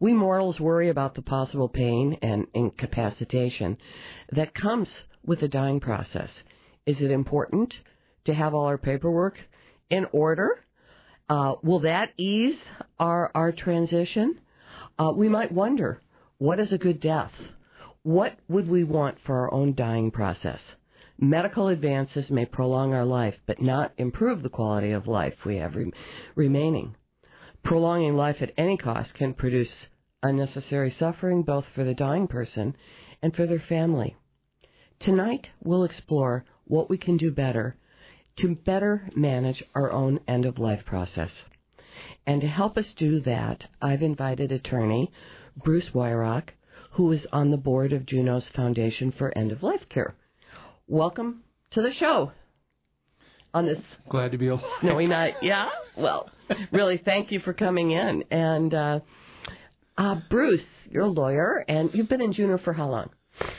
We mortals worry about the possible pain and incapacitation that comes with the dying process. Is it important to have all our paperwork in order? Will that ease our transition? We might wonder, what is a good death? What would we want for our own dying process? Medical advances may prolong our life, but not improve the quality of life we have remaining. Prolonging life at any cost can produce unnecessary suffering both for the dying person and for their family. Tonight, we'll explore what we can do better to better manage our own end-of-life process. And to help us do that, I've invited attorney Bruce Weyrauch, who is on the board of Juneau's Foundation for End-of-Life Care. Welcome to the show. On this glad to be alive. Snowy night. Yeah? Well, really, thank you for coming in. And Bruce, you're a lawyer, and you've been in Juneau for how long?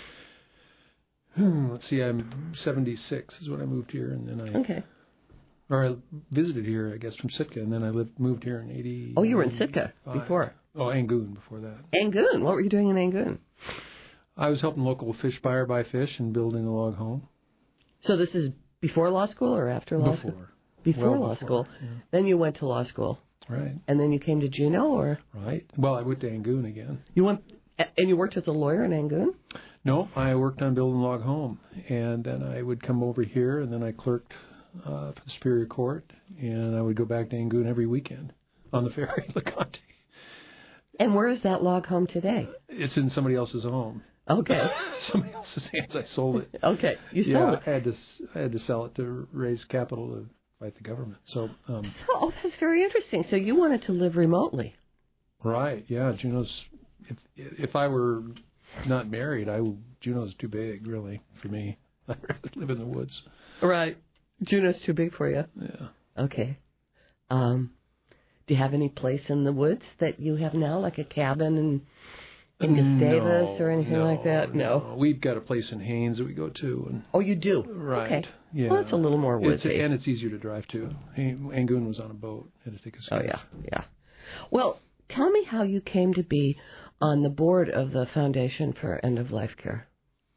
Let's see, I'm 76 is when I moved here, and then I visited here, I guess, from Sitka, and then I moved here in 80. Oh, you were in Sitka before? Oh, Angoon before that. Angoon? What were you doing in Angoon? I was helping local fish buyer buy fish and building a log home. So this is before law school or after law school? Before law school. Yeah. Then you went to law school. Right. And then you came to Juneau, or? Right. Well, I went to Angoon again. And you worked as a lawyer in Angoon? No, I worked on building a log home, and then I would come over here, and then I clerked for the Superior Court, and I would go back to Angoon every weekend on the ferry, LeConte. And where is that log home today? It's in somebody else's home. Okay. Somebody else's hands. I sold it. Okay, you sold it. I had to sell it to raise capital to fight the government. So. Oh, that's very interesting. So you wanted to live remotely. Right. Yeah. Juneau's. If I were not married, Juneau's too big, really, for me. I'd rather live in the woods. Right. Juneau's too big for you. Yeah. Okay. Do you have any place in the woods that you have now, like a cabin in Gustavus or anything like that? No. We've got a place in Haines that we go to. And oh, you do? Right. Okay. Yeah. Well, it's a little more woodsy. And it's easier to drive to. Angoon was on a boat. Had to take a skip. Oh, yeah. Well, tell me how you came to be on the board of the Foundation for End-of-Life Care.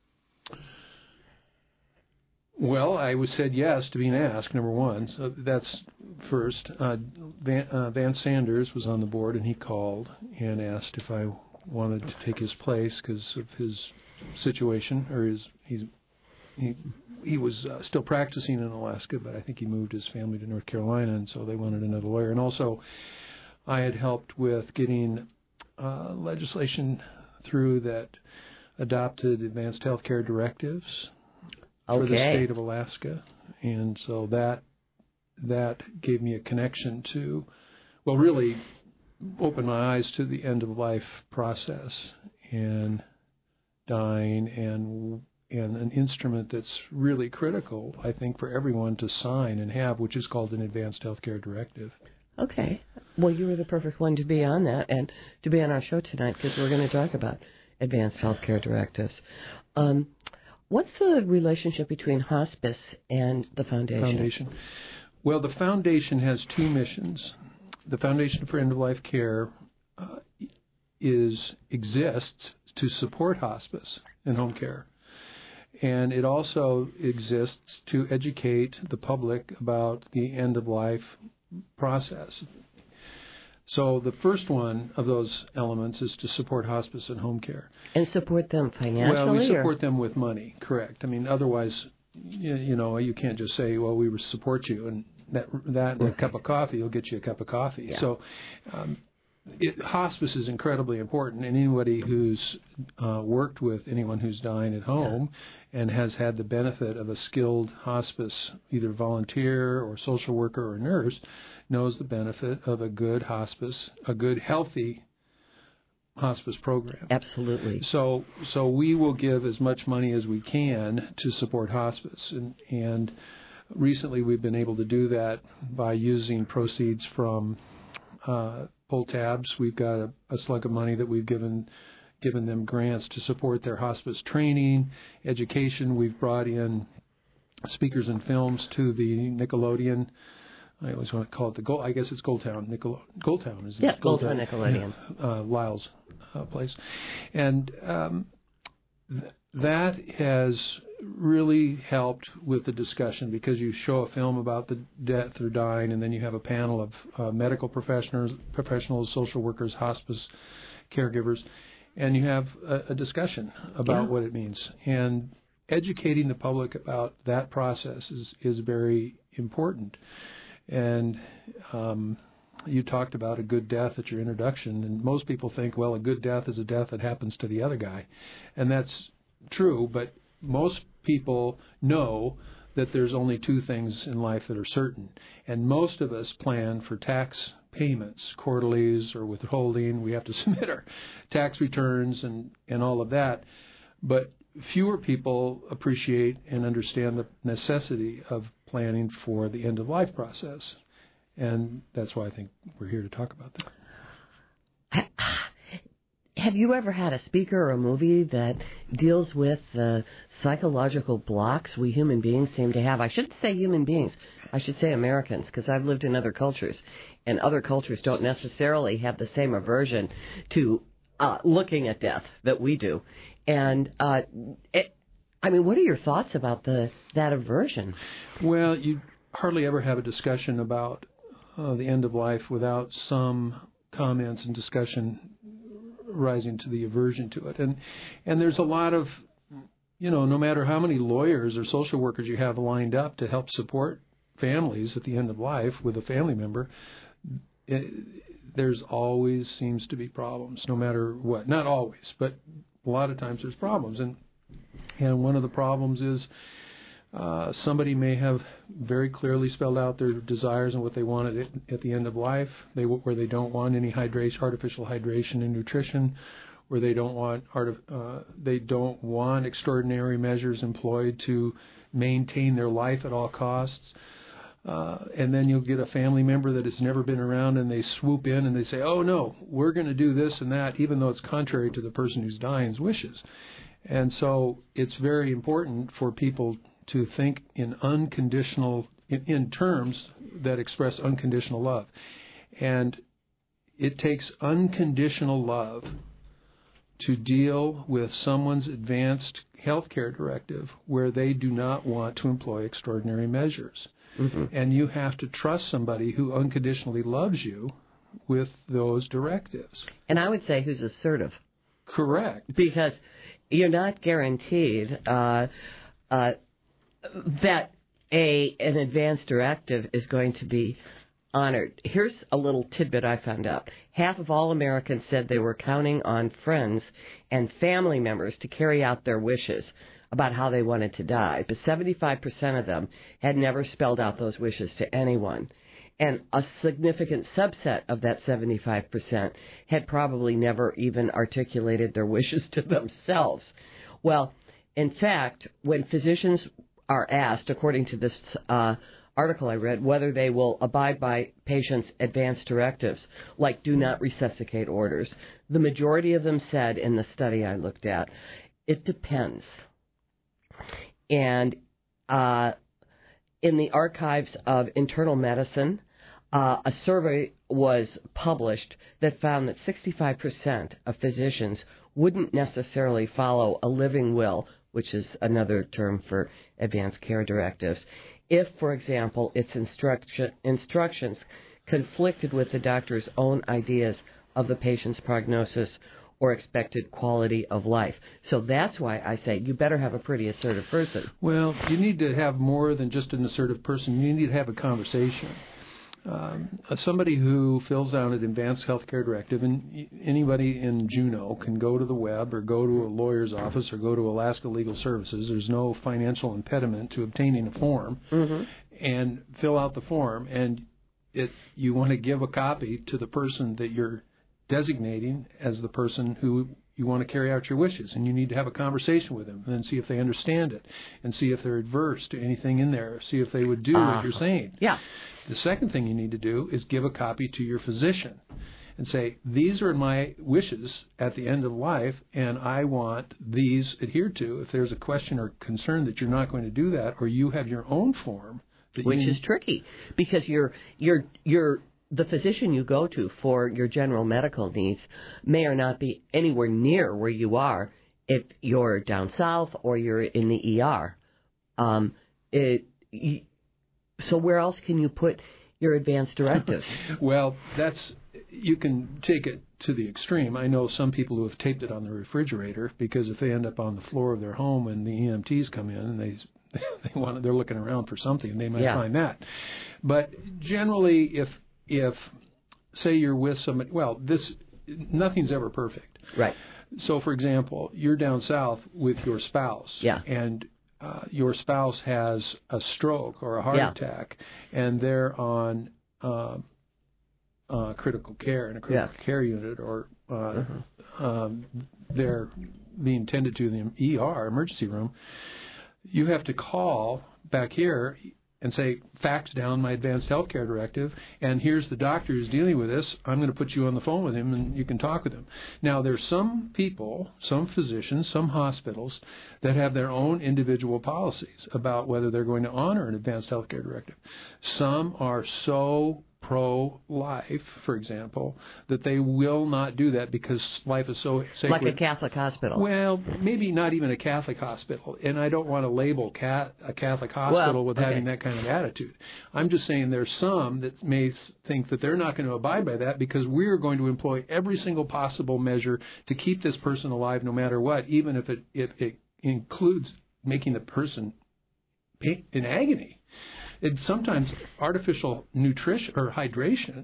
Well, I was said yes to being asked, number one. So that's first. Van Sanders was on the board, and he called and asked if I wanted to take his place because of his situation, or he was still practicing in Alaska, but I think he moved his family to North Carolina, and so they wanted another lawyer. And also, I had helped with getting legislation through that adopted advanced health care directives for the state of Alaska, and so that gave me a connection to, well, really opened my eyes to the end-of-life process and dying, and an instrument that's really critical, I think, for everyone to sign and have, which is called an advanced health care directive. Okay. Well, you were the perfect one to be on that and to be on our show tonight because we're going to talk about advanced health care directives. What's the relationship between hospice and the Foundation? Well, the Foundation has two missions. The Foundation for End-of-Life Care exists to support hospice and home care. And it also exists to educate the public about the end-of-life process. So the first one of those elements is to support hospice and home care. And support them financially? Well, we support them with money, correct. I mean, otherwise, you can't just say, well, we support you, and that and a cup of coffee will get you a cup of coffee. Yeah. So hospice is incredibly important, and anybody who's worked with anyone who's dying at home and has had the benefit of a skilled hospice, either volunteer or social worker or nurse, knows the benefit of a good hospice, a good, healthy hospice program. Absolutely. So we will give as much money as we can to support hospice, and recently we've been able to do that by using proceeds from pull tabs. We've got a slug of money that we've given them grants to support their hospice training, education. We've brought in speakers and films to the Nickelodeon I always want to call it the Gold. I guess it's Goldtown. Goldtown is Goldtown Nickelodeon. Lyle's place, and that has really helped with the discussion because you show a film about the death or dying, and then you have a panel of medical professionals, social workers, hospice caregivers, and you have a discussion about what it means. And educating the public about that process is very important. And you talked about a good death at your introduction, and most people think, well, a good death is a death that happens to the other guy. And that's true, but most people know that there's only two things in life that are certain. And most of us plan for tax payments, quarterlies or withholding. We have to submit our tax returns and all of that. But fewer people appreciate and understand the necessity of planning for the end-of-life process. And that's why I think we're here to talk about that. Have you ever had a speaker or a movie that deals with the psychological blocks we human beings seem to have? I shouldn't say human beings. I should say Americans, because I've lived in other cultures, and other cultures don't necessarily have the same aversion to looking at death that we do. And what are your thoughts about that aversion? Well, you hardly ever have a discussion about the end of life without some comments and discussion rising to the aversion to it. And there's a lot of, no matter how many lawyers or social workers you have lined up to help support families at the end of life with a family member, there's always seems to be problems, no matter what. Not always, but a lot of times there's problems. And one of the problems is somebody may have very clearly spelled out their desires and what they want at the end of life, where they don't want any artificial hydration and nutrition, where they don't want extraordinary measures employed to maintain their life at all costs. And then you'll get a family member that has never been around, and they swoop in and they say, oh, no, we're going to do this and that, even though it's contrary to the person who's dying's wishes. And so it's very important for people to think in terms that express unconditional love. And it takes unconditional love to deal with someone's advanced health care directive where they do not want to employ extraordinary measures. Mm-hmm. And you have to trust somebody who unconditionally loves you with those directives. And I would say who's assertive. Correct. Because you're not guaranteed that an advance directive is going to be honored. Here's a little tidbit I found out. Half of all Americans said they were counting on friends and family members to carry out their wishes about how they wanted to die, but 75% of them had never spelled out those wishes to anyone. And a significant subset of that 75% had probably never even articulated their wishes to themselves. Well, in fact, when physicians are asked, according to this article I read, whether they will abide by patients' advance directives, like do not resuscitate orders, the majority of them said in the study I looked at, it depends. And in the archives of internal medicine, a survey was published that found that 65% of physicians wouldn't necessarily follow a living will, which is another term for advanced care directives, if, for example, its instructions conflicted with the doctor's own ideas of the patient's prognosis or expected quality of life. So that's why I say you better have a pretty assertive person. Well, you need to have more than just an assertive person. You need to have a conversation. Somebody who fills out an advanced healthcare directive, and anybody in Juneau can go to the web or go to a lawyer's office or go to Alaska Legal Services. There's no financial impediment to obtaining a form, and fill out the form. And you want to give a copy to the person that you're designating as the person who you want to carry out your wishes, and you need to have a conversation with them and see if they understand it, and see if they're adverse to anything in there, see if they would do what you're saying. Yeah. The second thing you need to do is give a copy to your physician and say, these are my wishes at the end of life, and I want these adhered to. If there's a question or concern that you're not going to do that, or you have your own form Which is tricky because you're the physician you go to for your general medical needs may or not be anywhere near where you are if you're down south or you're in the ER. So where else can you put your advance directives? Well, you can take it to the extreme. I know some people who have taped it on the refrigerator because if they end up on the floor of their home and the EMTs come in and they're looking around for something, they might find that. But generally, if say you're with somebody, nothing's ever perfect. Right. So, for example, you're down south with your spouse, and your spouse has a stroke or a heart attack, and they're on critical care in a critical care unit, or they're being tended to in the ER, emergency room. You have to call back here and say, fax down my advanced health care directive, and here's the doctor who's dealing with this. I'm going to put you on the phone with him, and you can talk with him. Now, there's some people, some physicians, some hospitals that have their own individual policies about whether they're going to honor an advanced health care directive. Some are so pro-life, for example, that they will not do that because life is so sacred. Like a Catholic hospital. Well, maybe not even a Catholic hospital, and I don't want to label a Catholic hospital with having that kind of attitude. I'm just saying there's some that may think that they're not going to abide by that because we're going to employ every single possible measure to keep this person alive no matter what, even if it includes making the person in agony. Sometimes artificial nutrition or hydration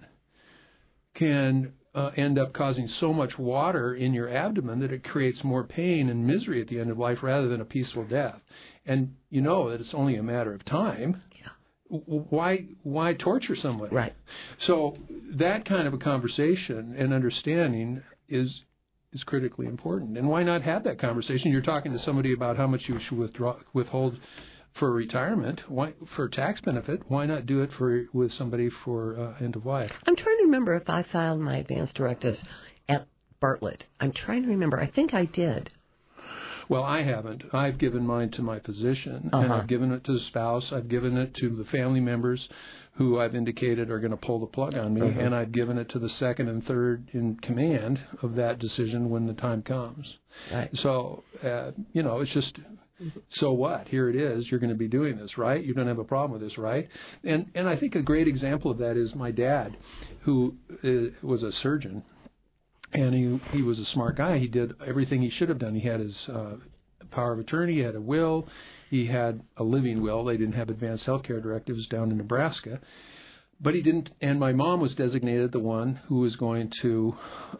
can end up causing so much water in your abdomen that it creates more pain and misery at the end of life rather than a peaceful death. And you know that it's only a matter of time. Yeah. Why torture somebody? Right. So that kind of a conversation and understanding is critically important. And why not have that conversation? You're talking to somebody about how much you should withhold for retirement, for tax benefit. Why not do it with somebody for end of life? I'm trying to remember if I filed my advance directives at Bartlett. I'm trying to remember. I think I did. Well, I haven't. I've given mine to my physician, and I've given it to the spouse. I've given it to the family members who I've indicated are going to pull the plug on me, and I've given it to the second and third in command of that decision when the time comes. Right. So, it's just... So what? Here it is. You're going to be doing this, right? You don't have a problem with this, right? And I think a great example of that is my dad, who was a surgeon, and he was a smart guy. He did everything he should have done. He had his power of attorney. He had a will. He had a living will. They didn't have advanced health care directives down in Nebraska. But he didn't, and my mom was designated the one who was going to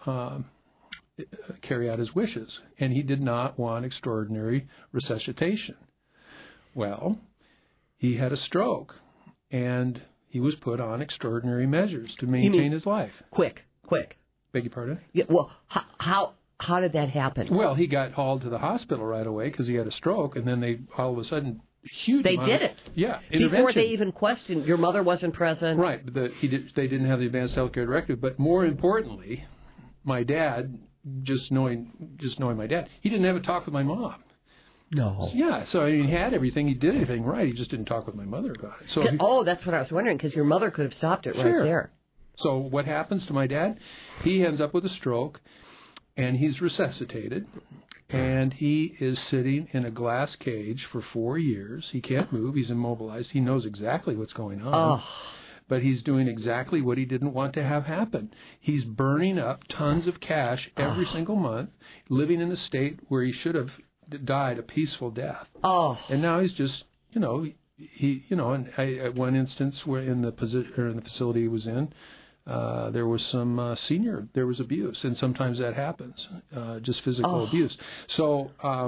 carry out his wishes, and he did not want extraordinary resuscitation. Well, he had a stroke, and he was put on extraordinary measures to maintain his life. Quick. Beg your pardon? Yeah, well, how did that happen? Well, he got hauled to the hospital right away because he had a stroke, and then they all of a sudden... They did it. Yeah, before they even questioned. Your mother wasn't present. Right, but they didn't have the advanced health care directive. But more importantly, my dad... Just knowing my dad, he didn't have a talk with my mom. No. Yeah, so he had everything. He did everything right. He just didn't talk with my mother about it. So that's what I was wondering, because your mother could have stopped it right there. So what happens to my dad? He ends up with a stroke, and he's resuscitated, and he is sitting in a glass cage for 4 years. He can't move. He's immobilized. He knows exactly what's going on. But he's doing exactly what he didn't want to have happen. He's burning up tons of cash every single month, living in a state where he should have died a peaceful death. And now he's just, and at one instance where in the facility he was in, there was some there was abuse, and sometimes that happens, just physical abuse. So,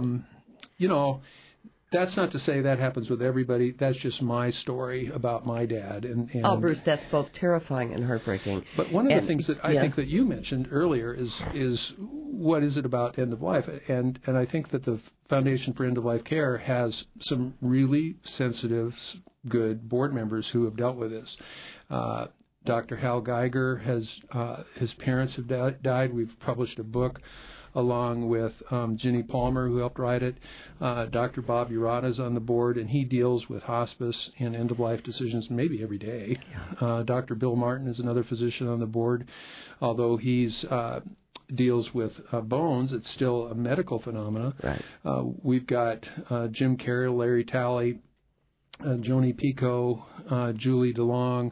that's not to say that happens with everybody. That's just my story about my dad. And Bruce, that's both terrifying and heartbreaking. But one of the things that I think that you mentioned earlier is what is it about end of life? And I think that the Foundation for End of Life Care has some really sensitive, good board members who have dealt with this. Dr. Hal Geiger his parents have died. We've published a book along with Ginny Palmer, who helped write it. Dr. Bob Urata is on the board, and he deals with hospice and end-of-life decisions maybe every day. Dr. Bill Martin is another physician on the board. Although he's deals with bones, it's still a medical phenomenon. Right. We've got Jim Carroll, Larry Talley, Joni Pico, Julie DeLong,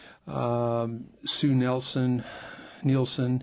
Sue Nielsen,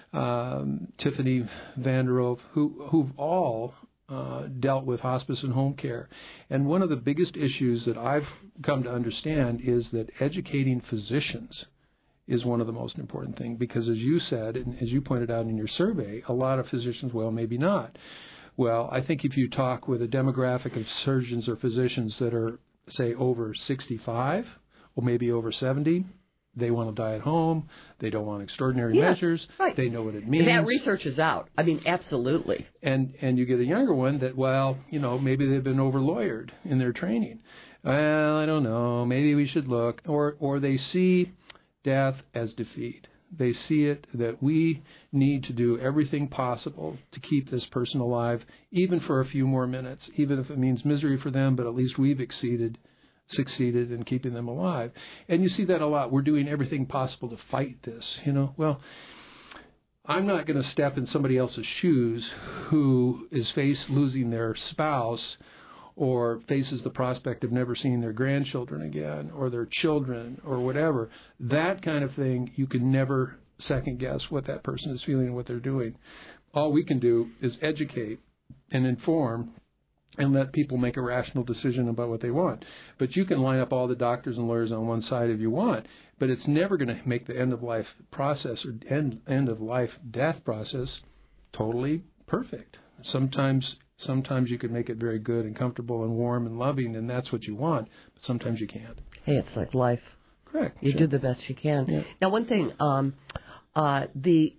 Tiffany Vanderhoof, who've all dealt with hospice and home care. And one of the biggest issues that I've come to understand is that educating physicians is one of the most important things, because as you said, and as you pointed out in your survey, a lot of physicians, well, maybe not. Well, I think if you talk with a demographic of surgeons or physicians that are, say, over 65 or maybe over 70, they want to die at home. They don't want extraordinary measures. Right. They know what it means. That research is out. I mean, absolutely. And you get a younger one that, well, maybe they've been over-lawyered in their training. Well, I don't know. Maybe we should look. Or they see death as defeat. They see it that we need to do everything possible to keep this person alive, even for a few more minutes, even if it means misery for them, but at least we've succeeded in keeping them alive. And you see that a lot. We're doing everything possible to fight this, Well, I'm not going to step in somebody else's shoes who is losing their spouse or faces the prospect of never seeing their grandchildren again or their children or whatever. That kind of thing, you can never second-guess what that person is feeling and what they're doing. All we can do is educate and inform and let people make a rational decision about what they want. But you can line up all the doctors and lawyers on one side if you want, but it's never going to make the end-of-life process or end-of-life death process totally perfect. Sometimes you can make it very good and comfortable and warm and loving, and that's what you want, but sometimes you can't. Hey, it's like life. Correct. You do the best you can. Yeah. Now, one thing, the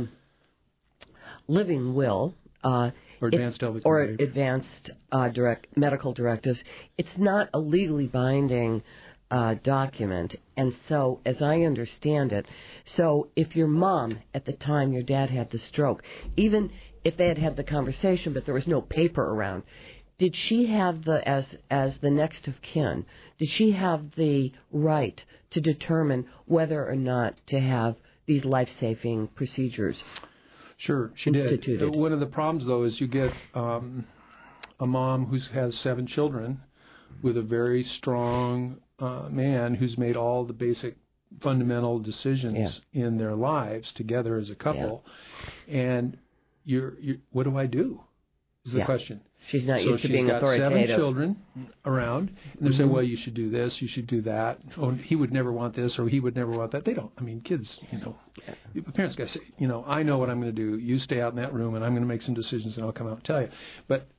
living will... or advanced medical directives, it's not a legally binding document. And so, as I understand it, so if your mom, at the time your dad had the stroke, even if they had the conversation but there was no paper around, did she have as the next of kin, did she have the right to determine whether or not to have these life-saving procedures? Sure, she did. One of the problems, though, is you get a mom who has 7 children with a very strong man who's made all the basic fundamental decisions in their lives together as a couple. Yeah. And what do I do? Is the question. She's not used to being authoritative. She's got 7 children around, and they're saying, well, you should do this, you should do that. Oh, he would never want this, or he would never want that. They don't. I mean, kids, the parents got to say, I know what I'm going to do. You stay out in that room, and I'm going to make some decisions, and I'll come out and tell you. But,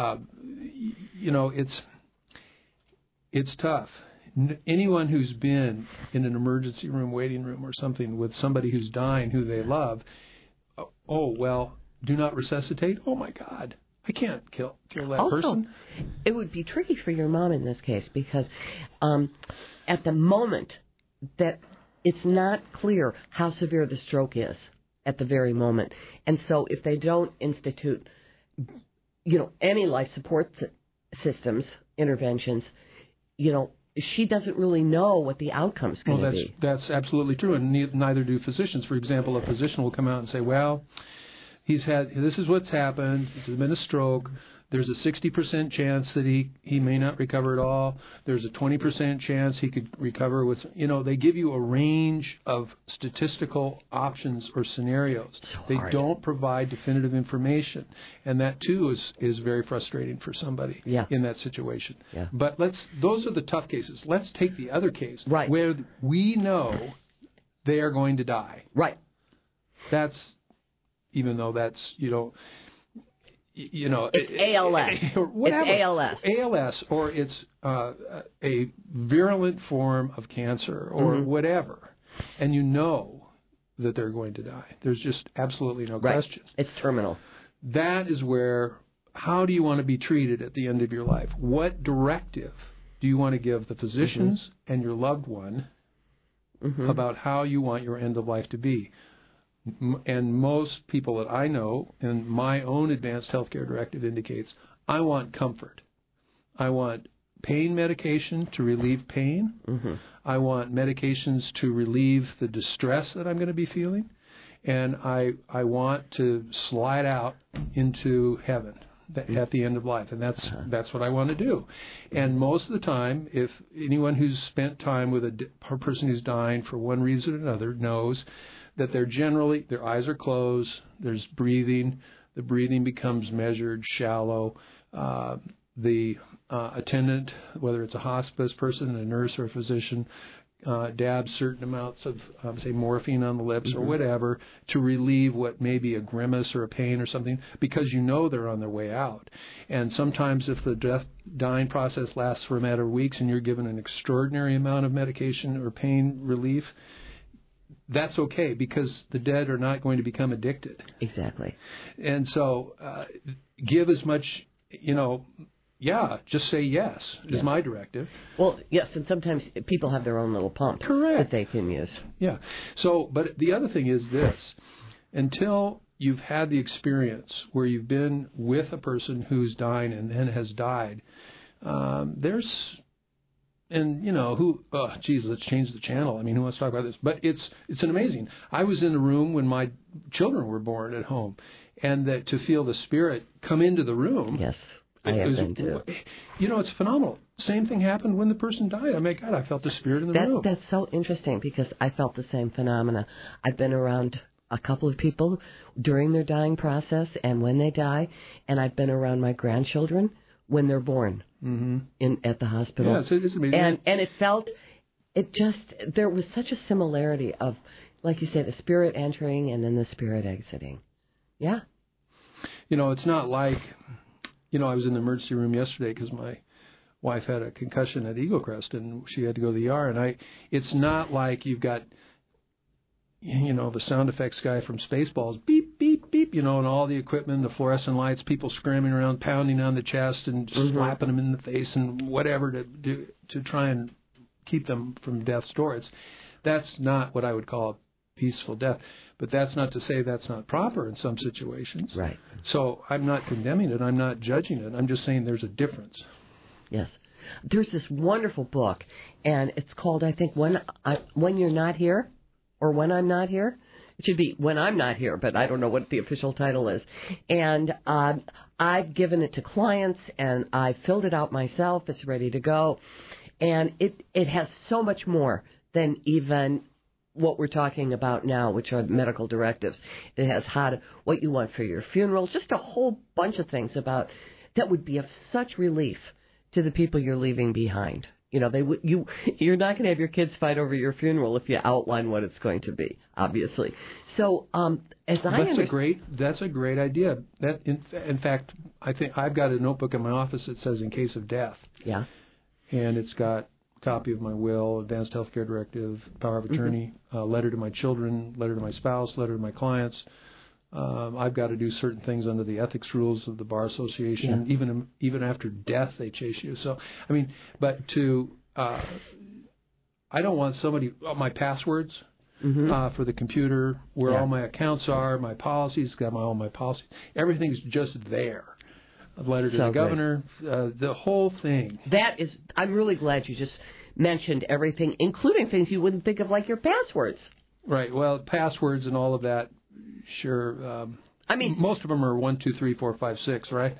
it's tough. Anyone who's been in an emergency room, waiting room, or something with somebody who's dying who they love, do not resuscitate? Oh, my God. I can't kill that person. It would be tricky for your mom in this case because at the moment that it's not clear how severe the stroke is at the very moment. And so if they don't institute, any life support systems, interventions, she doesn't really know what the outcome's going to be. That's absolutely true, and neither do physicians. For example, a physician will come out and say, well, this is what's happened. This has been a stroke. There's a 60% chance that he may not recover at all. There's a 20% chance he could recover with, they give you a range of statistical options or scenarios. They don't provide definitive information. And that, too, is very frustrating for somebody in that situation. Yeah. But those are the tough cases. Let's take the other case where we know they are going to die. Right. Even though that's, it's ALS. Or whatever. It's ALS. ALS, or it's a virulent form of cancer, or whatever. And you know that they're going to die. There's just absolutely no question. It's terminal. That is where, how do you want to be treated at the end of your life? What directive do you want to give the physicians and your loved one about how you want your end of life to be. And most people that I know, and my own advanced healthcare directive indicates, I want comfort. I want pain medication to relieve pain. I want medications to relieve the distress that I'm going to be feeling. And I want to slide out into heaven at the end of life. And that's what I want to do. And most of the time, if anyone who's spent time with a person who's dying for one reason or another knows that their eyes are closed, there's breathing, the breathing becomes measured, shallow. The attendant, whether it's a hospice person, a nurse or a physician, dabs certain amounts of, say, morphine on the lips or whatever to relieve what may be a grimace or a pain or something, because you know they're on their way out. And sometimes if the dying process lasts for a matter of weeks and you're given an extraordinary amount of medication or pain relief, that's okay, because the dead are not going to become addicted. Exactly. And so give as much, just say yes is my directive. Well, yes, and sometimes people have their own little pump that they can use. Yeah. So, but the other thing is this. Until you've had the experience where you've been with a person who's dying and then has died, let's change the channel. I mean, who wants to talk about this? But it's an amazing. I was in the room when my children were born at home, and that to feel the spirit come into the room. Yes, I have been too. It's phenomenal. Same thing happened when the person died. Oh my God, I felt the spirit in the room. That's so interesting, because I felt the same phenomena. I've been around a couple of people during their dying process and when they die, and I've been around my grandchildren when they're born at the hospital. Yeah, it's amazing. And there was such a similarity of, like you say, the spirit entering and then the spirit exiting. Yeah. It's not like, I was in the emergency room yesterday because my wife had a concussion at Eagle Crest and she had to go to the ER. And it's not like you've got, the sound effects guy from Spaceballs, beep, beep, beep, and all the equipment, the fluorescent lights, people screaming around, pounding on the chest and slapping them in the face and whatever to try and keep them from death's door. That's not what I would call a peaceful death. But that's not to say that's not proper in some situations. Right. So I'm not condemning it. I'm not judging it. I'm just saying there's a difference. Yes. There's this wonderful book, and it's called, I think, When You're Not Here, or When I'm Not Here. It should be When I'm Not Here, but I don't know what the official title is. And I've given it to clients, and I filled it out myself. It's ready to go. And it has so much more than even what we're talking about now, which are medical directives. It has what you want for your funeral, just a whole bunch of things about that would be of such relief to the people you're leaving behind. You're not going to have your kids fight over your funeral if you outline what it's going to be, obviously. So, that's a great idea. That in fact, I think I've got a notebook in my office that says "in case of death." Yeah. And it's got copy of my will, advanced healthcare directive, power of attorney, letter to my children, letter to my spouse, letter to my clients. I've got to do certain things under the ethics rules of the Bar Association. Yeah. Even after death, they chase you. So, I don't want my passwords for the computer, where all my accounts are, my policies, all my policies. Everything's just there. A letter to the governor, the whole thing. I'm really glad you just mentioned everything, including things you wouldn't think of, like your passwords. Right. Well, passwords and all of that, sure. Most of them are 1, 2, 3, 4, 5, 6, right?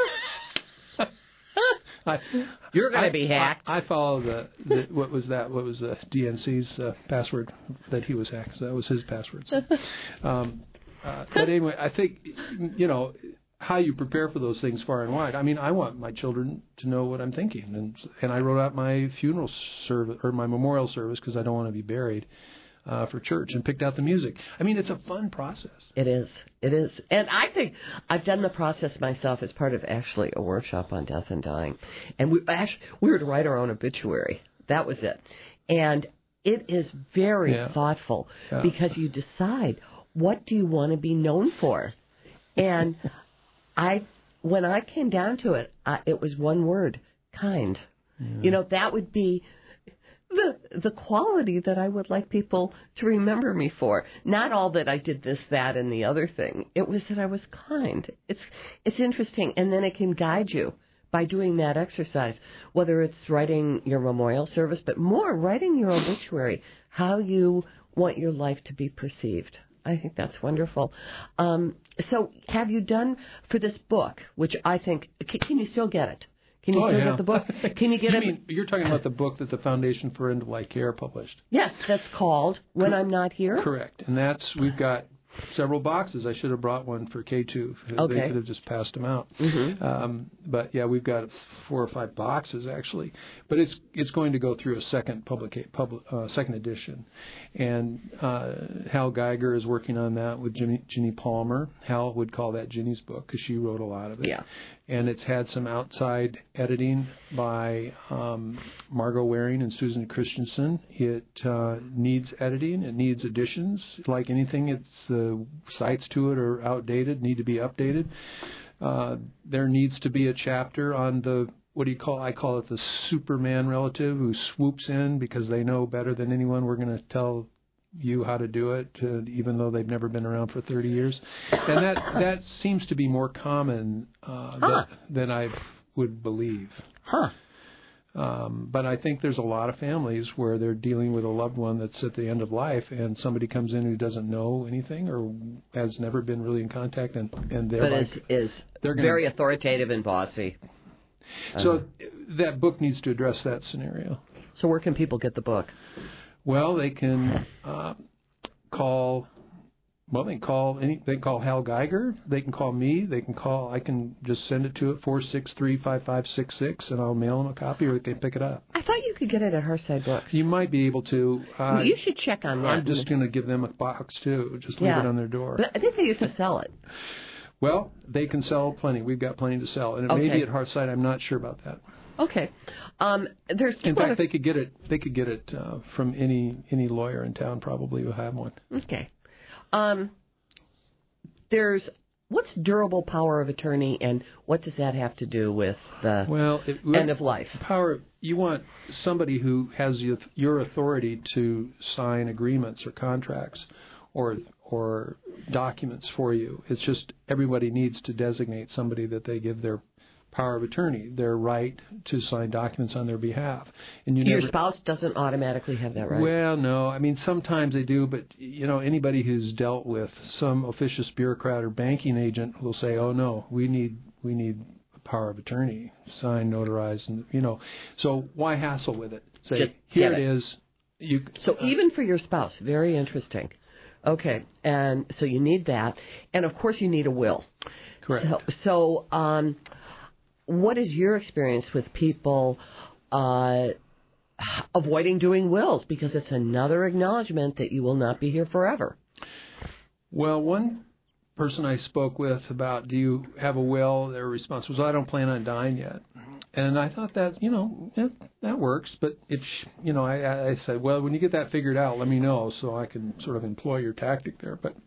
You're going to be hacked. I follow what was DNC's password that he was hacked. So that was his password. But anyway, I think, how you prepare for those things far and wide. I want my children to know what I'm thinking, and I wrote out my funeral service or my memorial service because I don't want to be buried for church, and picked out the music. It's a fun process. It is, and I think I've done the process myself as part of actually a workshop on death and dying, and we were to write our own obituary. That was it, and it is very thoughtful because you decide what do you want to be known for, and when I came down to it, it was one word: kind. Yeah. That would be the quality that I would like people to remember me for. Not all that I did this, that, and the other thing. It was that I was kind. It's interesting, and then it can guide you by doing that exercise, whether it's writing your memorial service, but more writing your obituary, how you want your life to be perceived. I think that's wonderful. So have you done for this book, which I think, can you still get it? Can you still get the book? Can you get it? You're talking about the book that the Foundation for End of Life Care published? Yes, that's called When I'm Not Here. Correct. And we've got several boxes. I should have brought one for K2. Okay. They could have just passed them out. Mm-hmm. But yeah, we've got 4 or 5 boxes actually. But it's going to go through a second second edition. And Hal Geiger is working on that with Ginny Palmer. Hal would call that Ginny's book because she wrote a lot of it. Yeah. And it's had some outside editing by Margot Waring and Susan Christensen. It needs editing. It needs additions. Like anything, the sites to it are outdated, need to be updated. There needs to be a chapter on I call it the Superman relative who swoops in because they know better than anyone. We're going to tell you how to do it, even though they've never been around for 30 years. And that seems to be more common than I would believe. But I think there's a lot of families where they're dealing with a loved one that's at the end of life, and somebody comes in who doesn't know anything or has never been really in contact, and they're very authoritative and bossy. So that book needs to address that scenario. So where can people get the book? Well, they can call. Well, they can call Hal Geiger. They can call me. I can just send it to it 463-5566, and I'll mail them a copy, or they can pick it up. I thought you could get it at Hearthside Books. You might be able to. You should check on that. I'm just going to give them a box too. Just leave it on their door. But I think they used to sell it. Well, they can sell plenty. We've got plenty to sell, and it may be at Hearthside. I'm not sure about that. Okay. In fact, they could get it. They could get it from any lawyer in town. Probably will have one. Okay. What's durable power of attorney, and what does that have to do with the end of life? You want somebody who has your authority to sign agreements or contracts or documents for you. It's just everybody needs to designate somebody that they give their power of attorney, their right to sign documents on their behalf. And your spouse doesn't automatically have that right? Well, no. I mean, sometimes they do, but, anybody who's dealt with some officious bureaucrat or banking agent will say, oh, no, we need a power of attorney, signed, notarized, and, So why hassle with it? Say, just here it is. So even for your spouse, very interesting. Okay, and so you need that. And, of course, you need a will. Correct. So what is your experience with people avoiding doing wills? Because it's another acknowledgement that you will not be here forever. Well, one person I spoke with about, do you have a will? Their response was, I don't plan on dying yet. And I thought that, that works. But if, I said, well, when you get that figured out, let me know so I can sort of employ your tactic there. But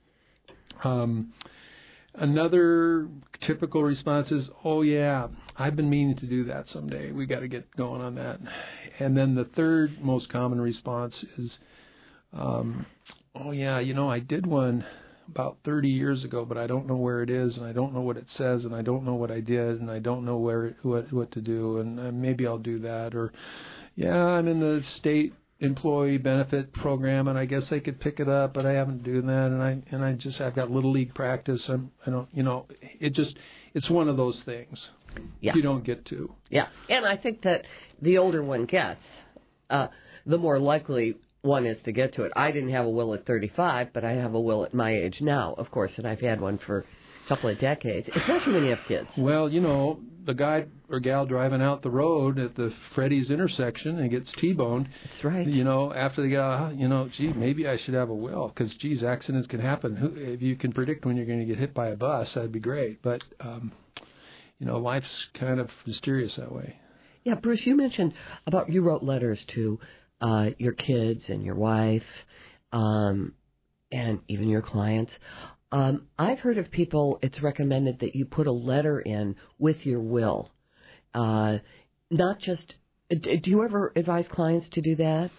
another typical response is, oh, yeah, I've been meaning to do that someday. We got to get going on that. And then the third most common response is, oh, yeah, I did one about 30 years ago, but I don't know where it is, and I don't know what it says, and I don't know what I did, and I don't know what to do, and maybe I'll do that. Or, yeah, I'm in the state employee benefit program, and I guess I could pick it up, but I haven't done that, and I've got little league practice. I don't, it's one of those things. Yeah. You don't get to. Yeah, and I think that the older one gets, the more likely one is to get to it. I didn't have a will at 35, but I have a will at my age now, of course, and I've had one for a couple of decades, especially when you have kids. Well, the guy or gal driving out the road at the Freddy's intersection and gets T-boned. That's right. After they go, gee, maybe I should have a will because, geez, accidents can happen. If you can predict when you're going to get hit by a bus, that'd be great. But, life's kind of mysterious that way. Yeah, Bruce, you mentioned about you wrote letters to your kids and your wife and even your clients. I've heard of people, it's recommended that you put a letter in with your will, not just Do you ever advise clients to do that?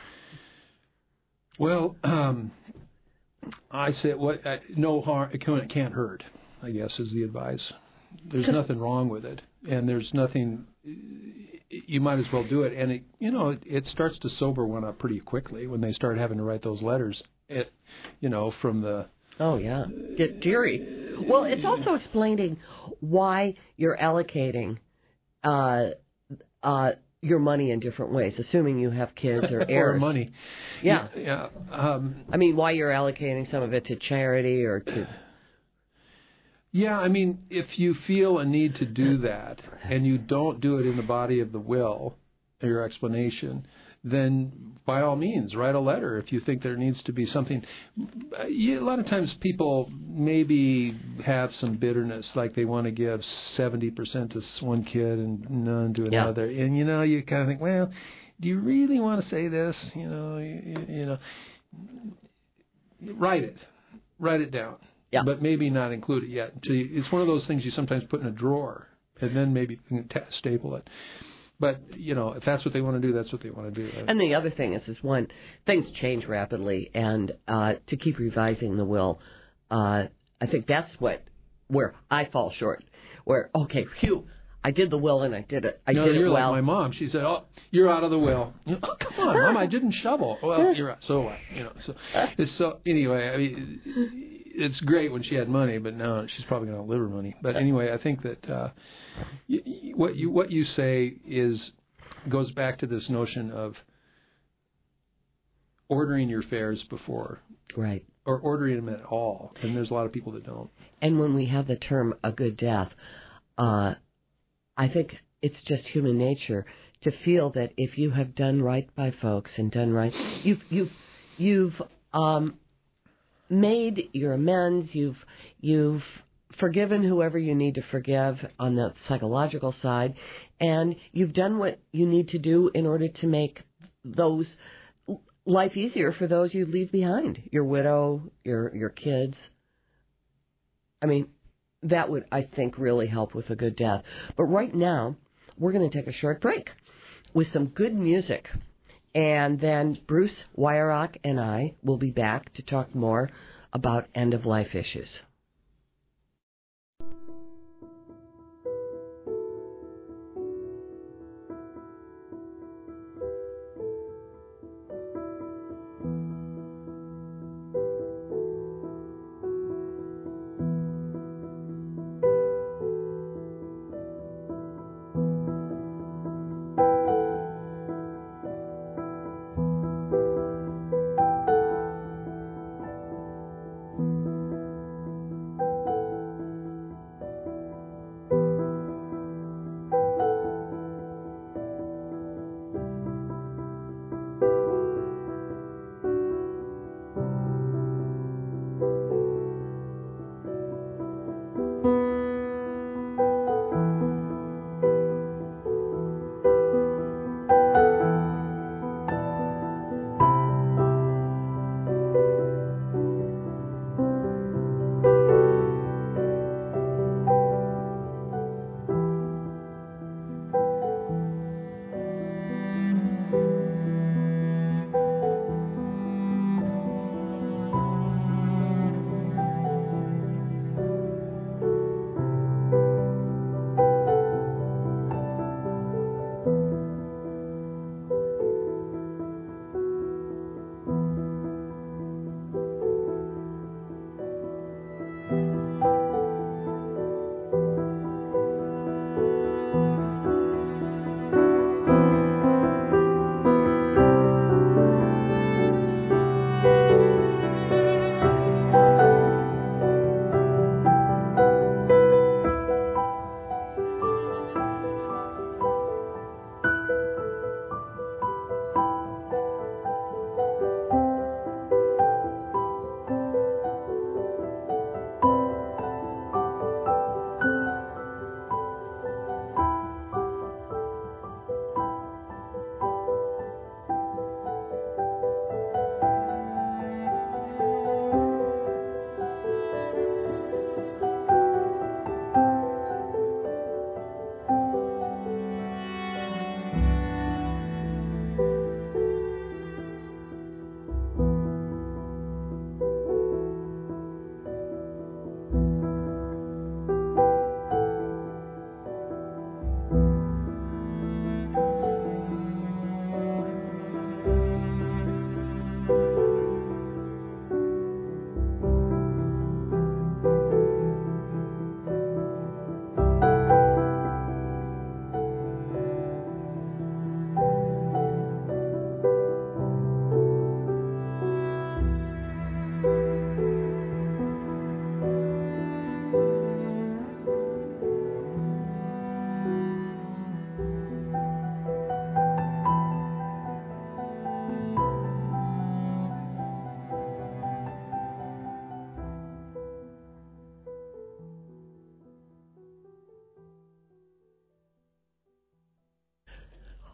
Well, I say no harm. It can't hurt, I guess, is the advice. There's nothing wrong with it, and there's nothing. You might as well do it, and it starts to sober one up pretty quickly when they start having to write those letters. From the. Oh yeah, get teary. Well, it's also explaining why you're allocating your money in different ways, assuming you have kids or heirs. Or money. Yeah. Yeah. I mean, why you're allocating some of it to charity or to... Yeah, I mean, if you feel a need to do that and you don't do it in the body of the will, your explanation, then by all means, write a letter if you think there needs to be something. A lot of times people maybe have some bitterness, like they want to give 70% to one kid and none to another. Yeah. And, you kind of think, well, do you really want to say this? Write it down. Yeah. But maybe not include it yet. It's one of those things you sometimes put in a drawer, and then maybe you can staple it. But, if that's what they want to do, that's what they want to do. And the other thing is one, things change rapidly, and to keep revising the will, I think that's where I fall short. Where, okay, phew, I did the will and I did it. I did it you're well. Like my mom. She said, "Oh, you're out of the will." Oh, come on, Mom, I didn't shovel. Well, you're out. So what? So anyway, I mean, it's great when she had money, but now she's probably going to outlive her money. But anyway, I think that what you say goes back to this notion of ordering your affairs before, right, or ordering them at all. And there's a lot of people that don't. And when we have the term "a good death," I think it's just human nature to feel that if you have done right by folks and done right, you've made your amends, you've forgiven whoever you need to forgive on the psychological side, and you've done what you need to do in order to make life easier for those you leave behind, your widow, your kids. I mean, that would, I think, really help with a good death. But right now, we're going to take a short break with some good music. And then Bruce Weyrauch and I will be back to talk more about end-of-life issues.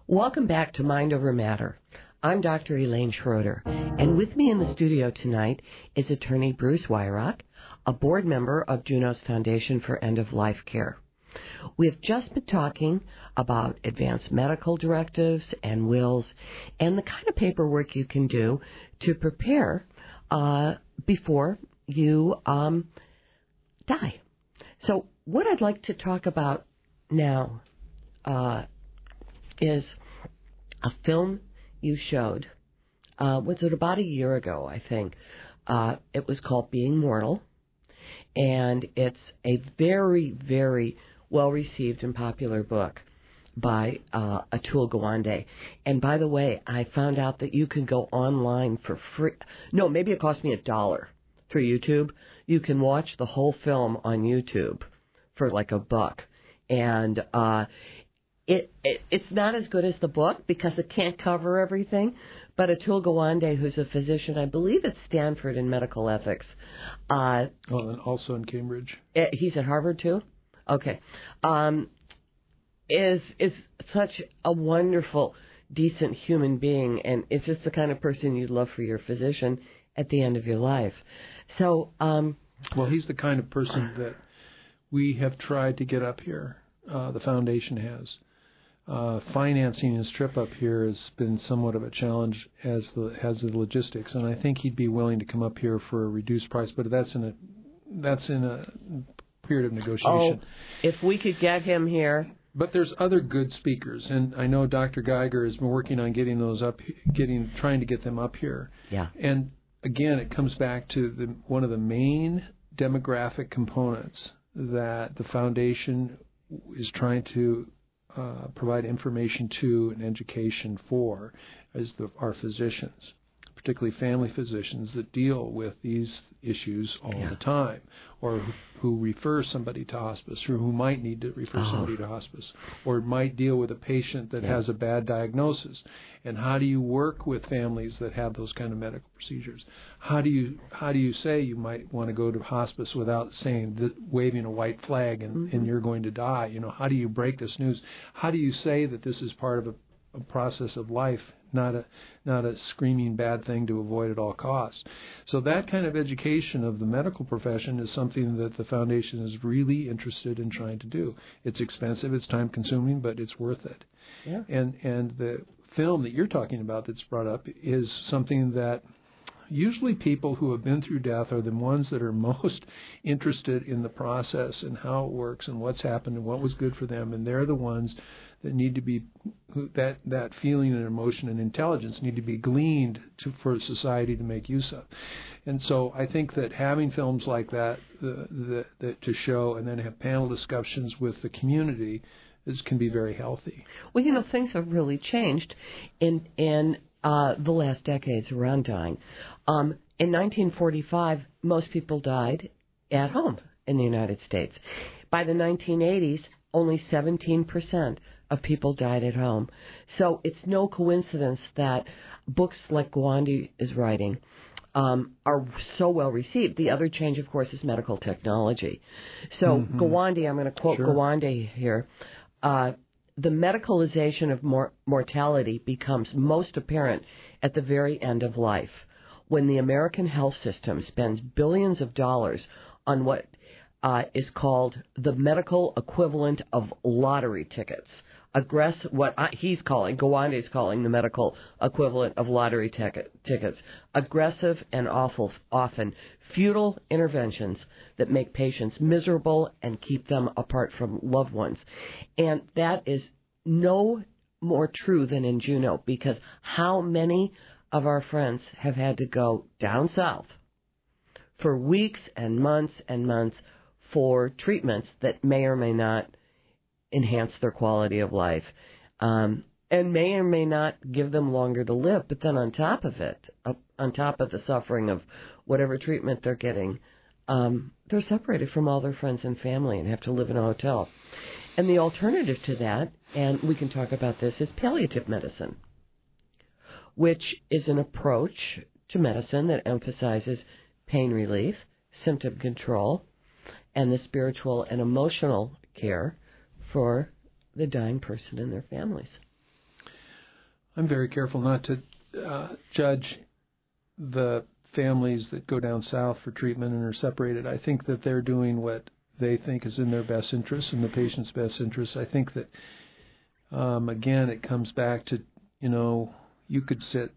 Welcome back to Mind Over Matter. I'm Dr. Elaine Schroeder, and with me in the studio tonight is attorney Bruce Weirach, a board member of Juno's Foundation for End-of-Life Care. We have just been talking about advanced medical directives and wills and the kind of paperwork you can do to prepare before you die. So what I'd like to talk about now is a film you showed. Was it about a year ago, I think? It was called Being Mortal, and it's a very, very well-received and popular book by Atul Gawande. And by the way, I found out that you can go online for free. No, maybe it cost me $1 through YouTube. You can watch the whole film on YouTube for like $1. And it's not as good as the book because it can't cover everything. But Atul Gawande, who's a physician, I believe at Stanford in medical ethics. And also in Cambridge. He's at Harvard too? Okay. Is such a wonderful, decent human being, and it's just the kind of person you'd love for your physician at the end of your life. So, well, he's the kind of person that we have tried to get up here. The foundation has. Financing his trip up here has been somewhat of a challenge as the logistics, and I think he'd be willing to come up here for a reduced price, but that's in a period of negotiation. Oh, if we could get him here. But there's other good speakers, and I know Dr. Geiger has been working on getting those trying to get them up here. Yeah. And again, it comes back to one of the main demographic components that the foundation is trying to provide information to and education for is our physicians, particularly family physicians that deal with these issues all the time, or who refer somebody to hospice, or who might need to refer somebody to hospice, or might deal with a patient that has a bad diagnosis. And how do you work with families that have those kind of medical procedures? How do you say you might want to go to hospice without waving a white flag and you're going to die? You know, how do you break this news? How do you say that this is part of a process of life, not a screaming bad thing to avoid at all costs? So that kind of education of the medical profession is something that the foundation is really interested in trying to do. It's expensive, it's time consuming, but it's worth it. Yeah. And the film that you're talking about that's brought up is something that usually people who have been through death are the ones that are most interested in the process and how it works and what's happened and what was good for them, and they're the ones that need to be that feeling and emotion and intelligence need to be gleaned for society to make use of. And so I think that having films like that to show and then have panel discussions with the community can be very healthy. Well, you know, things have really changed in the last decades around dying. In 1945, most people died at home in the United States. By the 1980s, only 17% of people died at home. So it's no coincidence that books like Gawande is writing are so well received. The other change, of course, is medical technology. So Gawande, I'm going to quote Gawande here, the medicalization of mortality becomes most apparent at the very end of life, when the American health system spends billions of dollars on what is called the medical equivalent of lottery tickets. Gawande is calling the medical equivalent of lottery tickets. Aggressive and often futile interventions that make patients miserable and keep them apart from loved ones. And that is no more true than in Juneau, because how many of our friends have had to go down south for weeks and months for treatments that may or may not enhance their quality of life, and may or may not give them longer to live. But then on top of it, on top of the suffering of whatever treatment they're getting, they're separated from all their friends and family and have to live in a hotel. And the alternative to that, and we can talk about this, is palliative medicine, which is an approach to medicine that emphasizes pain relief, symptom control, and the spiritual and emotional care for the dying person and their families. I'm very careful not to judge the families that go down south for treatment and are separated. I think that they're doing what they think is in their best interest and the patient's best interest. I think that, again, it comes back to, you could sit.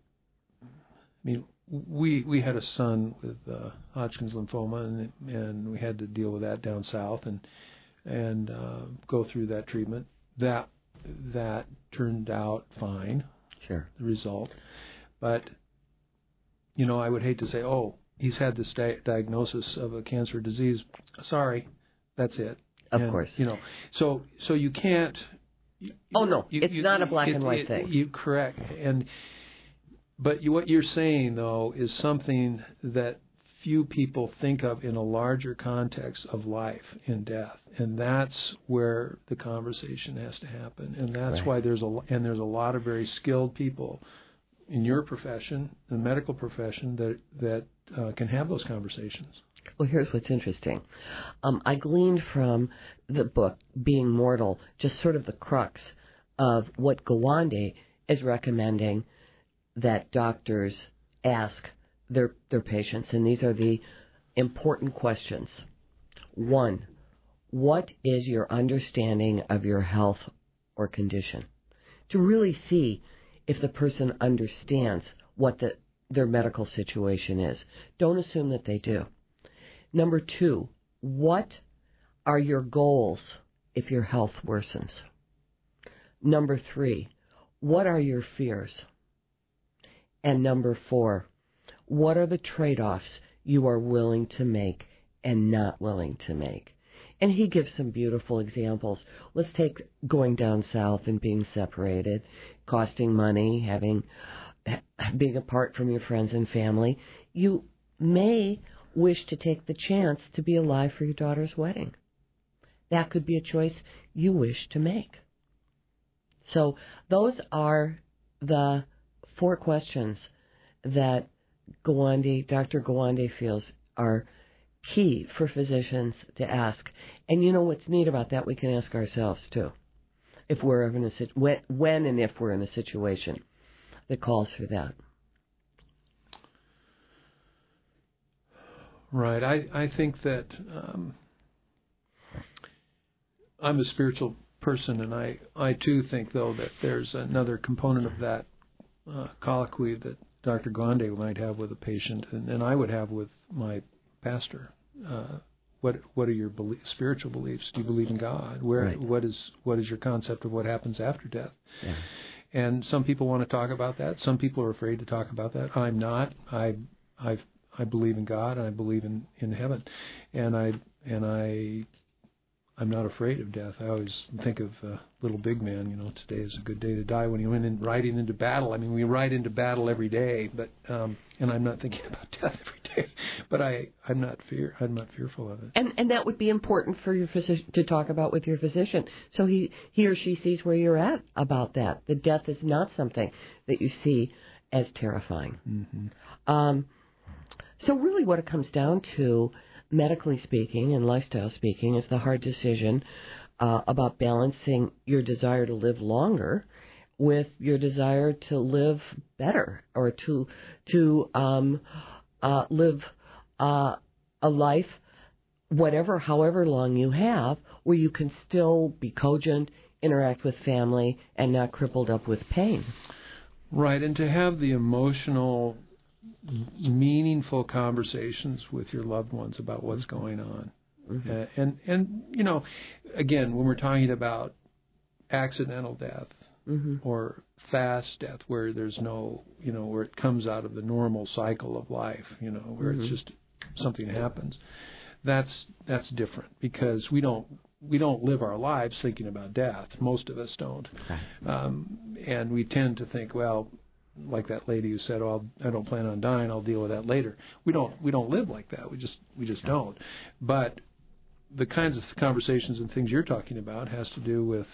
I mean, we had a son with Hodgkin's lymphoma, and we had to deal with that down south and go through that treatment. That turned out fine. Sure. The result, but I would hate to say, oh, he's had this diagnosis of a cancer disease. Sorry, that's it. Of course. So you can't. It's not a black and white thing. You correct. But what you're saying though is something that few people think of in a larger context of life and death, and that's where the conversation has to happen, and that's why there's a lot of very skilled people in your profession, the medical profession, that can have those conversations. Well, here's what's interesting. I gleaned from the book, Being Mortal, just sort of the crux of what Gawande is recommending that doctors ask their patients, and these are the important questions. 1, what is your understanding of your health or condition? To really see if the person understands what their medical situation is. Don't assume that they do. Number 2, what are your goals if your health worsens? Number 3, what are your fears? And number 4, what are the trade-offs you are willing to make and not willing to make? And he gives some beautiful examples. Let's take going down south and being separated, costing money, being apart from your friends and family. You may wish to take the chance to be alive for your daughter's wedding. That could be a choice you wish to make. So those are the 4 questions that Dr. Gawande feels are key for physicians to ask. And you know what's neat about that? We can ask ourselves too, if we're in when and if we're in a situation that calls for that. Right. I think that I'm a spiritual person, and I too think, though, that there's another component of that colloquy that Dr. Gawande might have with a patient, and I would have with my pastor. What are your spiritual beliefs? Do you believe in God? What is your concept of what happens after death? Yeah. And some people want to talk about that. Some people are afraid to talk about that. I'm not. I believe in God, and I believe in heaven, and I'm not afraid of death. I always think of Little Big Man. Today is a good day to die. When he went in riding into battle, we ride into battle every day, but and I'm not thinking about death every day. But I'm not fearful of it. And that would be important for your physician to talk about with your physician, so he or she sees where you're at about that. The death is not something that you see as terrifying. Mm-hmm. So really, what it comes down to, medically speaking and lifestyle speaking, is the hard decision about balancing your desire to live longer with your desire to live better, or to live a life, however long you have, where you can still be cogent, interact with family, and not crippled up with pain. Right, and to have the emotional, meaningful conversations with your loved ones about what's going on. Mm-hmm. And again, when we're talking about accidental death, mm-hmm. or fast death, where there's no, where it comes out of the normal cycle of life, where mm-hmm. it's just something happens, that's different, because we don't live our lives thinking about death. Most of us don't. Okay. And we tend to think, well, like that lady who said, "Oh, I don't plan on dying. I'll deal with that later." We don't live like that. We just don't. But the kinds of conversations and things you're talking about has to do with,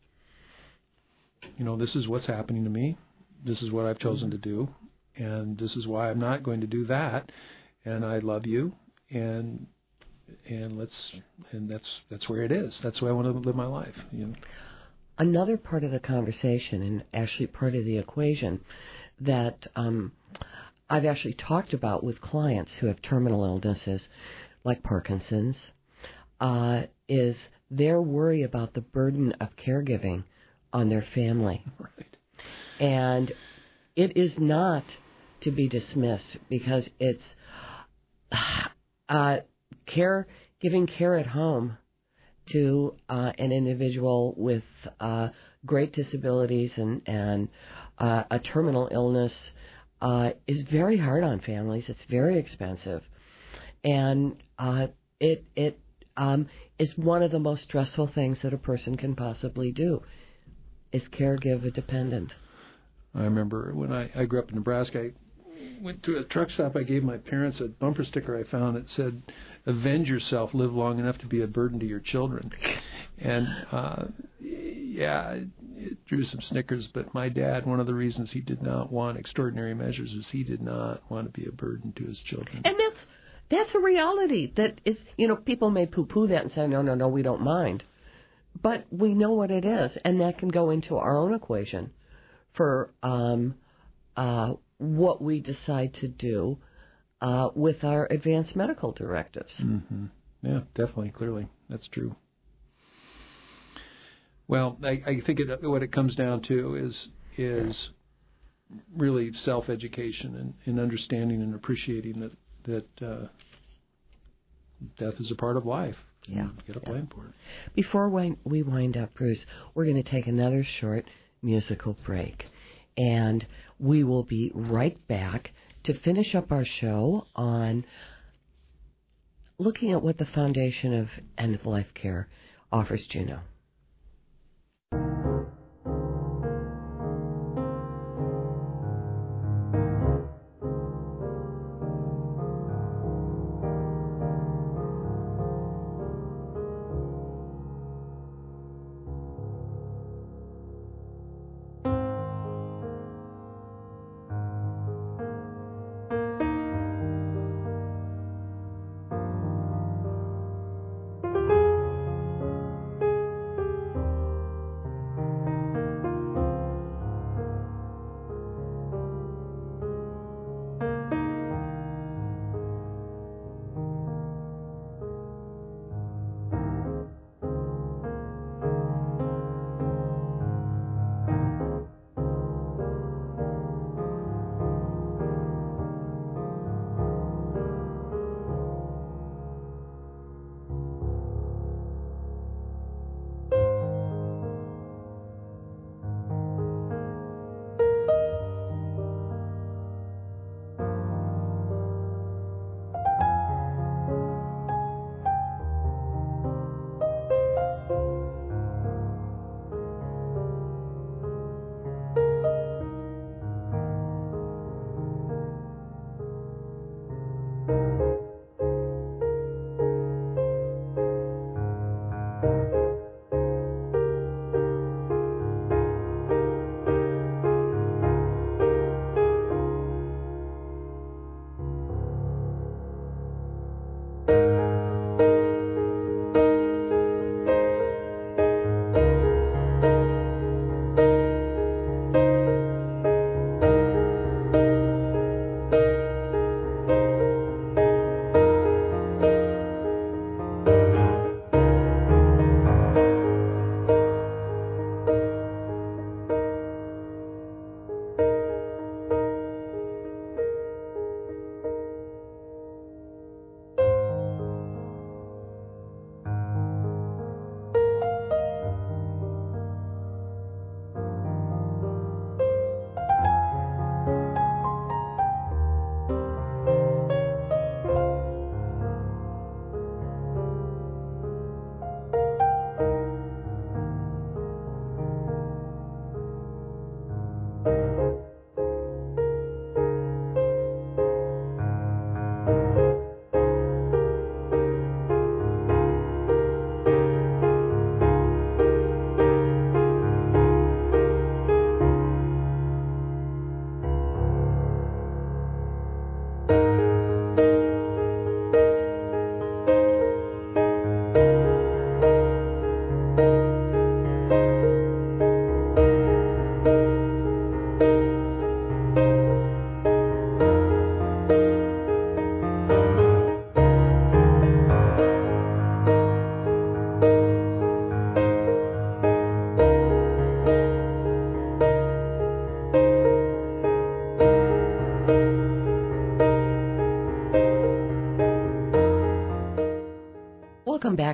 this is what's happening to me. This is what I've chosen to do, and this is why I'm not going to do that. And I love you, and that's where it is. That's the way I want to live my life. another part of the conversation, and actually part of the equation, that I've actually talked about with clients who have terminal illnesses like Parkinson's, is their worry about the burden of caregiving on their family. Right. And it is not to be dismissed, because it's giving care at home to an individual with great disabilities and a terminal illness is very hard on families. It's very expensive, and it is one of the most stressful things that a person can possibly do, is caregive a dependent. I remember when I grew up in Nebraska, I went to a truck stop. I gave my parents a bumper sticker I found that said, "Avenge yourself, live long enough to be a burden to your children." And it drew some snickers, but my dad, one of the reasons he did not want extraordinary measures is he did not want to be a burden to his children. And that's a reality that is, people may poo-poo that and say, no, we don't mind. But we know what it is, and that can go into our own equation for what we decide to do with our advanced medical directives. Mm-hmm. Yeah, definitely, clearly. That's true. Well, I think what it comes down to is really self-education and understanding and appreciating that death is a part of life. Yeah. You got to plan for it. Before we wind up, Bruce, we're going to take another short musical break. And we will be right back to finish up our show on looking at what the Foundation of End-of-Life Care offers Juneau.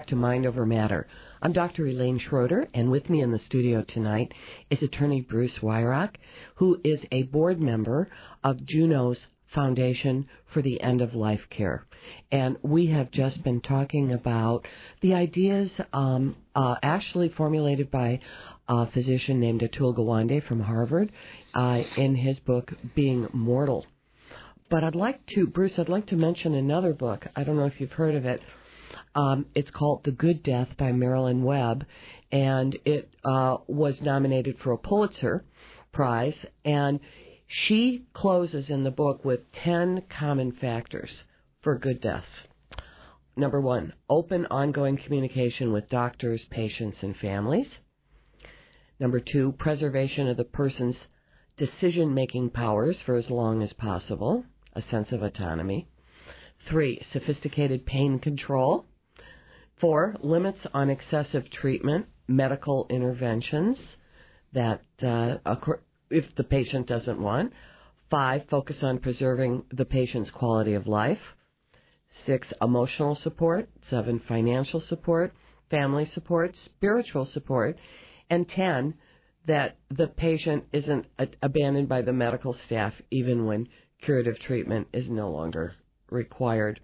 back to Mind Over Matter. I'm Dr. Elaine Schroeder, and with me in the studio tonight is attorney Bruce Weyrauch, who is a board member of Juno's Foundation for the End of Life Care. And we have just been talking about the ideas actually formulated by a physician named Atul Gawande from Harvard in his book, Being Mortal. But Bruce, I'd like to mention another book. I don't know if you've heard of it. It's called The Good Death by Marilyn Webb, and it was nominated for a Pulitzer Prize. And she closes in the book with 10 common factors for good deaths. Number 1, open, ongoing communication with doctors, patients, and families. Number 2, preservation of the person's decision-making powers for as long as possible, a sense of autonomy. 3, sophisticated pain control. 4, limits on excessive treatment, medical interventions that if the patient doesn't want. 5, focus on preserving the patient's quality of life. 6, emotional support. 7, financial support, family support, spiritual support. And 10, that the patient isn't abandoned by the medical staff even when curative treatment is no longer required.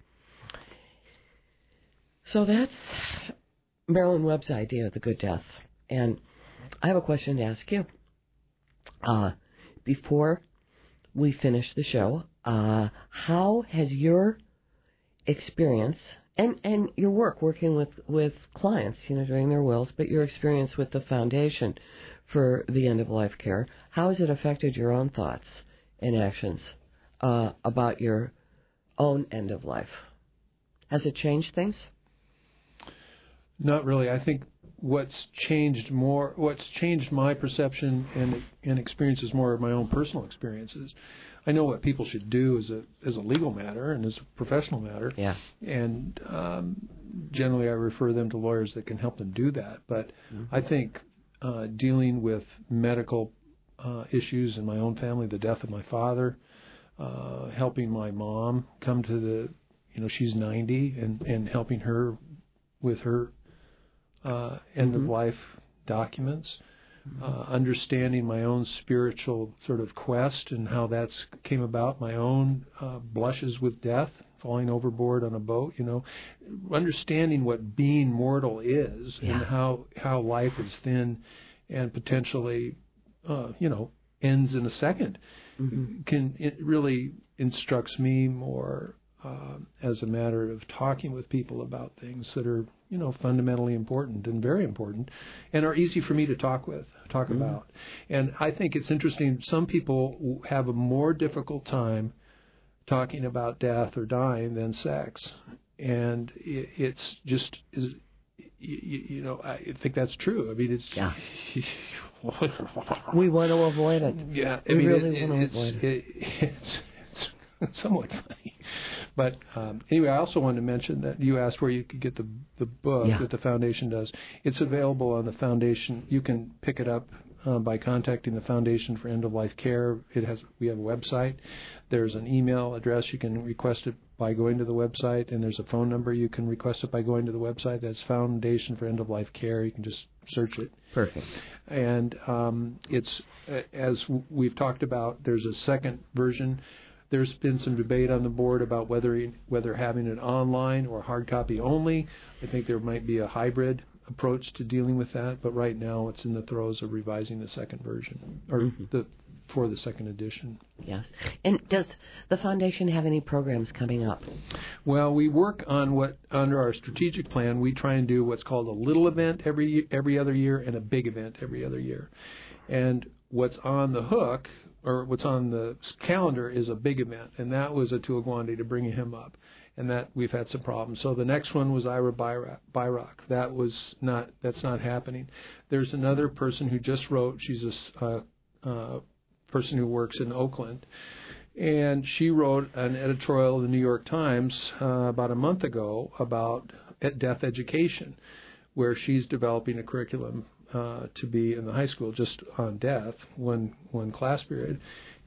So that's Marilyn Webb's idea of the good death. And I have a question to ask you. Before we finish the show, how has your experience and your work working with clients, doing their wills, but your experience with the Foundation for the End of Life Care, how has it affected your own thoughts and actions about your own end of life? Has it changed things? Not really. I think what's changed my perception and experiences more of my own personal experiences. I know what people should do as a legal matter and as a professional matter. Yeah. And generally I refer them to lawyers that can help them do that. But I think dealing with medical issues in my own family, the death of my father, helping my mom come to she's 90 and helping her with her end of life documents, understanding my own spiritual sort of quest and how that's came about, my own blushes with death, falling overboard on a boat, understanding what being mortal is and how life is thin and potentially, ends in a second. It really instructs me more as a matter of talking with people about things that are, fundamentally important and very important and are easy for me to talk about. And I think it's interesting. Some people have a more difficult time talking about death or dying than sex. And it's just, I think that's true. I mean, it's... We want to avoid it. Yeah. We really want to avoid it. It's somewhat funny. But anyway, I also wanted to mention that you asked where you could get the book that the Foundation does. It's available on the Foundation. You can pick it up by contacting the Foundation for End of Life Care. We have a website. There's an email address. You can request it by going to the website, and there's a phone number. You can request it by going to the website. That's Foundation for End of Life Care. You can just search it. Perfect. And it's, as we've talked about, there's a second version. There's been some debate on the board about whether having it online or hard copy only. I think there might be a hybrid approach to dealing with that, but right now it's in the throes of revising the second version, or for the second edition. Yes. And does the Foundation have any programs coming up? Well, we work on under our strategic plan, we try and do what's called a little event every other year and a big event every other year. And what's on the hook, or what's on the calendar, is a big event, and that was Atul Gawande, to bring him up. And that we've had some problems. So the next one was Ira Byrok. That's not happening. There's another person who just wrote. She's a person who works in Oakland, and she wrote an editorial in the New York Times about a month ago about death education, where she's developing a curriculum to be in the high school just on death, one class period.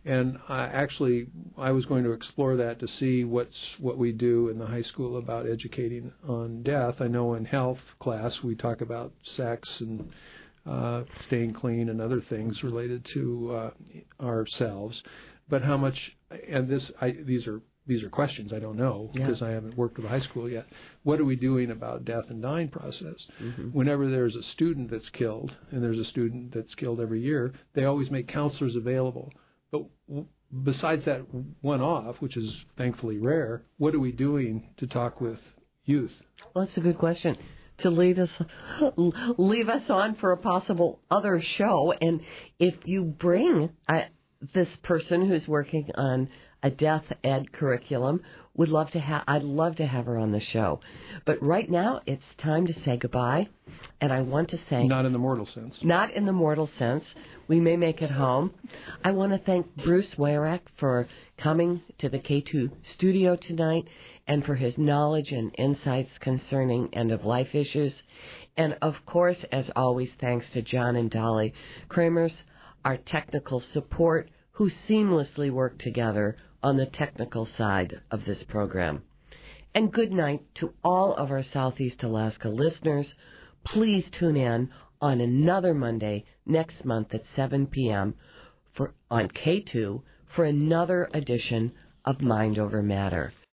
And I was going to explore that to see what we do in the high school about educating on death. I know in health class we talk about sex and staying clean and other things related to ourselves. But how much? And these are questions I don't know because I haven't worked with a high school yet. What are we doing about death and dying process? Mm-hmm. Whenever there's a student that's killed, and there's a student that's killed every year, they always make counselors available. But besides that one-off, which is thankfully rare, what are we doing to talk with youth? Well, that's a good question to leave us on for a possible other show. And if you bring this person who's working on a death ed curriculum, I'd love to have her on the show. But right now, it's time to say goodbye. And I want to thank... Not in the mortal sense. Not in the mortal sense. We may make it home. I want to thank Bruce Wyrick for coming to the K2 studio tonight and for his knowledge and insights concerning end-of-life issues. And, of course, as always, thanks to John and Dolly Kramers, our technical support, who seamlessly work together on the technical side of this program. And good night to all of our Southeast Alaska listeners. Please tune in on another Monday next month at 7 p.m. on K2 for another edition of Mind Over Matter.